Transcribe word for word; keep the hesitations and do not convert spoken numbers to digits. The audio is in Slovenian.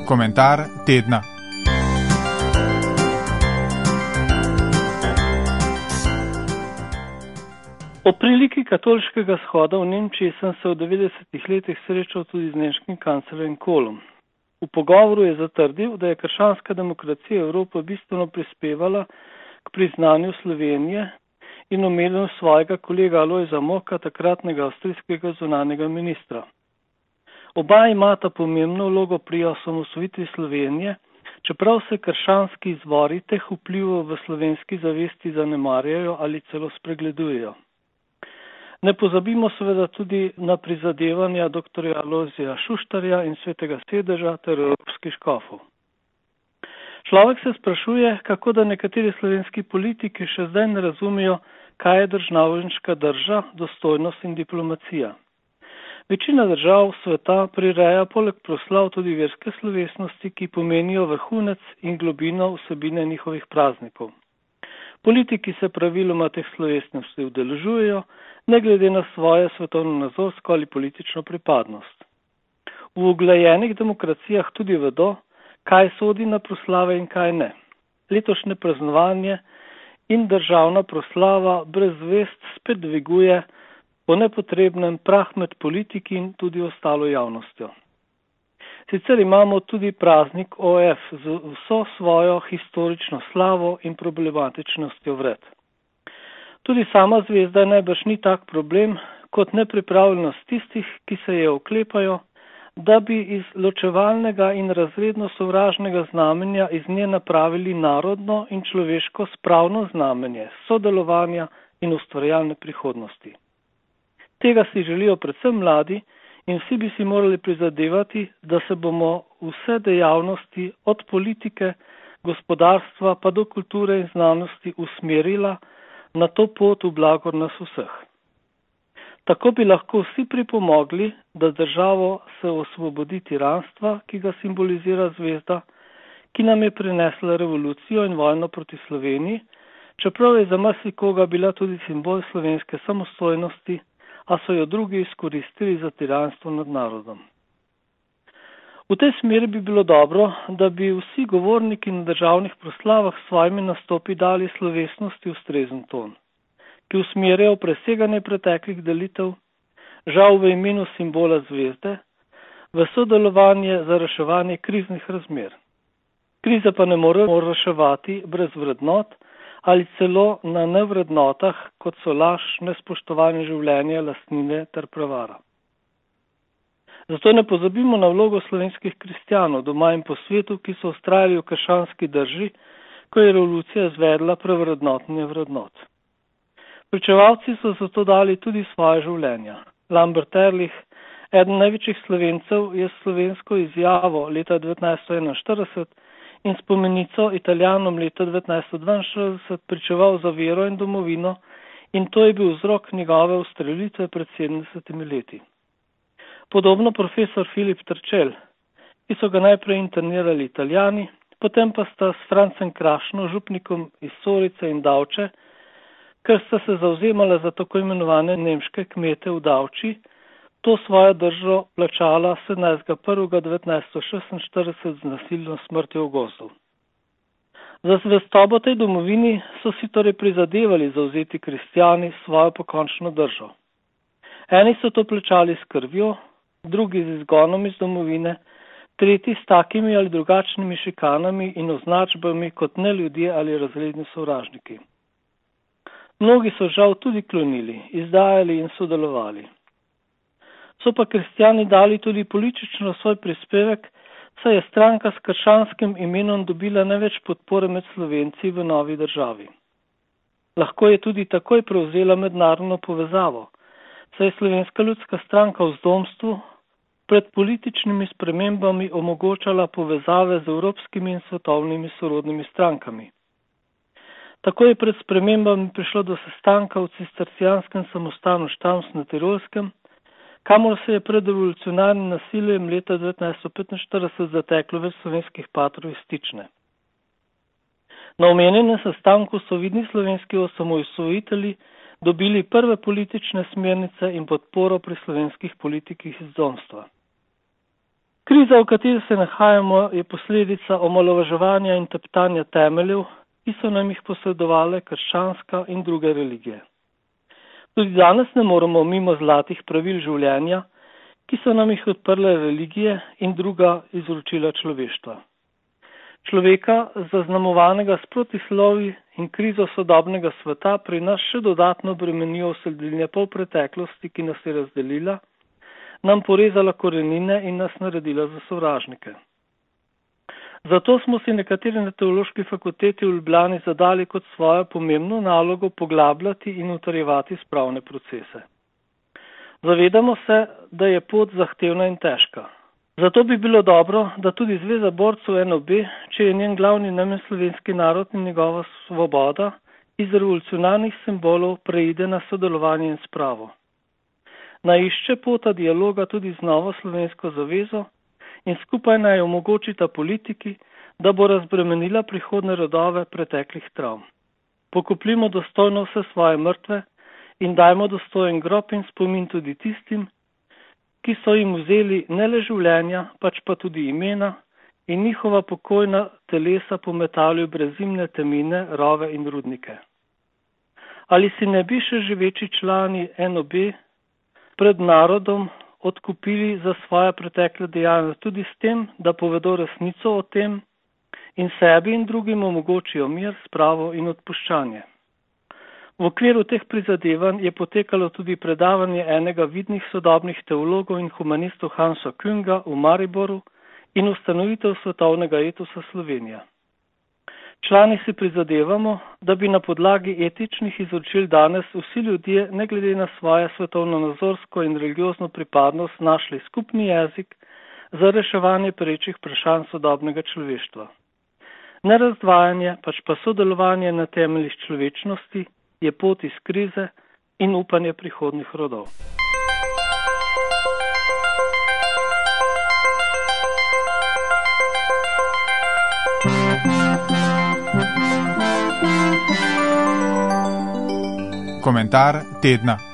Komentar tedna. O priliki katoliškega shoda v Nemčiji sem se v devetdesetih letih srečal tudi z nemškim kanclerjem Kohlom. V pogovoru je zatrdil, da je krščanska demokracija Evropa bistveno prispevala k priznanju Slovenije in omenil svojega kolega Alojza Moka, takratnega avstrijskega zunanjega ministra. Oba imata pomembno vlogo pri osamosvojitvi Slovenije, čeprav se krščanski izvori teh vplivov v slovenski zavesti zanemarjajo ali celo spregledujejo. Ne pozabimo seveda tudi na prizadevanja doktorja Alojzija Šuštarja in Svetega sedeža ter evropskih škofov. Človek se sprašuje, kako da nekateri slovenski politiki še zdaj ne razumejo, kaj je državniška drža, dostojnost in diplomacija. Večina držav sveta prireja poleg proslav tudi verske slovesnosti, ki pomenijo vrhunec in globino vsebine njihovih praznikov. Politiki se praviloma teh slovesnosti udeležujejo, ne glede na svoje svetovno-nazorsko ali politično pripadnost. V uglajenih demokracijah tudi vedo, kaj sodi na proslave in kaj ne. Letošnje praznovanje in državna proslava brez zvest spet dviguje po nepotrebnem prah med politiki in tudi ostalo javnostjo. Sicer imamo tudi praznik O F z vso svojo historično slavo in problematičnostjo vred. Tudi sama zvezda najbrž ni tak problem kot nepripravljenost tistih, ki se je oklepajo, da bi iz ločevalnega in razredno sovražnega znamenja iz nje napravili narodno in človeško spravno znamenje sodelovanja in ustvarjalne prihodnosti. Tega si želijo predvsem mladi in vsi bi si morali prizadevati, da se bomo vse dejavnosti od politike, gospodarstva pa do kulture in znanosti usmerila na to pot v blagor nas vseh. Tako bi lahko vsi pripomogli, da državo se osvobodi tiranstva, ki ga simbolizira zvezda, ki nam je prinesla revolucijo in vojno proti Sloveniji, čeprav je za marsikoga bila tudi simbol slovenske samostojnosti, a so jo drugi izkoristili za tiranstvo nad narodom. V tej smeri bi bilo dobro, da bi vsi govorniki na državnih proslavah s svojimi nastopi dali slovesnosti ustrezen ton, ki usmerjajo preseganje preteklih delitev, žal v imenu simbola zvezde, v sodelovanje za reševanje kriznih razmer. Krize pa ne morejo reševati brez vrednot ali celo na nevrednotah, kot so laž, nespoštovanje življenja, lastnine ter prevara. Zato ne pozabimo na vlogo slovenskih kristjanov doma in po svetu, ki so vztrajali v krščanski drži, ko je revolucija izvedla prevrednotne vrednot. Pričevalci so zato dali tudi svoje življenja. Lambert Ehrlich, eden največjih Slovencev, je slovensko izjavo leta devetnajststo enainštirideset in spomenico Italijanom leta devetnajststo dvainštirideset pričeval za vero in domovino in to je bil vzrok njegove ustrelitve pred sedemdesetimi leti. Podobno profesor Filip Trčelj, ki so ga najprej internirali Italijani, potem pa sta s Francem Krašno, župnikom iz Sorice in Davče, ker sta se zavzemala za tako imenovane nemške kmete v Davči, to svojo držo plačala sedemnajstega prvega devetnajststo šestinštirideset z nasilno smrtjo v gozdu. Za zvestobo tej domovini so si torej prizadevali zavzeti kristjani svojo pokončno držo. Eni so to plačali s krvjo, drugi z izgonom iz domovine, tretji s takimi ali drugačnimi šikanami in označbami kot neljudje ali razredni sovražniki. Mnogi so žal tudi klonili, izdajali in sodelovali. So pa kristjani dali tudi politično svoj prispevek, saj je stranka s krščanskim imenom dobila največ podpore med Slovenci v novi državi. Lahko je tudi takoj prevzela mednarodno povezavo, saj je Slovenska ljudska stranka v zdomstvu pred političnimi spremembami omogočala povezave z evropskimi in svetovnimi sorodnimi strankami. Tako je pred spremembami prišlo do sestanka v cistercijanskem samostanu Štams na Tirolskem, kamor se je pred revolucionarnim nasiljem leta devetnajststo petinštirideset zateklo več slovenskih patrov iz Stične. Na omenjenem sestanku so vidni slovenski osamosvojitelji dobili prve politične smernice in podporo pri slovenskih politikih iz domstva. Kriza, v kateri se nahajamo, je posledica omalovaževanja in teptanja temeljev, ki so nam jih posredovale krščanska in druge religije. Tudi danes ne moremo mimo zlatih pravil življenja, ki so nam jih odprle religije in druga izročila človeštva. Človeka, zaznamovanega s protislovi in krizo sodobnega sveta, pri nas še dodatno bremenijo vsebine polpreteklosti, ki nas je razdelila, nam porezala korenine in nas naredila za sovražnike. Zato smo si nekateri na teološki fakulteti v Ljubljani zadali kot svojo pomembno nalogo poglabljati in utrjevati spravne procese. Zavedamo se, da je pot zahtevna in težka. Zato bi bilo dobro, da tudi Zveza borcev N O B, če je njen glavni namen slovenski narod in njegova svoboda, iz revolucionarnih simbolov preide na sodelovanje in spravo. Naišče pota dialoga tudi z novo slovensko zavezo in skupaj naj omogočita politiki, da bo razbremenila prihodne rodove preteklih travm. Pokopljimo dostojno vse svoje mrtve in dajmo dostojen grob in spomin tudi tistim, ki so jim vzeli ne le življenja, pač pa tudi imena in njihova pokojna telesa pometali v brezimne temine, rove in rudnike. Ali si ne bi še živeči člani N O B pred narodom odkupili za svoje pretekle dejanja tudi s tem, da povedo resnico o tem in sebi in drugim omogočijo mir, spravo in odpuščanje. V okviru teh prizadevanj je potekalo tudi predavanje enega vidnih sodobnih teologov in humanistov Hansa Künga v Mariboru in ustanovitev svetovnega etosa Slovenija. Člani si prizadevamo, da bi na podlagi etičnih izročil danes vsi ljudje, ne glede na svoje svetovno-nazorsko in religiozno pripadnost, našli skupni jezik za reševanje perečih vprašanj sodobnega človeštva. Ne razdvajanje, pač pa sodelovanje na temeljih človečnosti je pot iz krize in upanje prihodnjih rodov. Komentar tedna.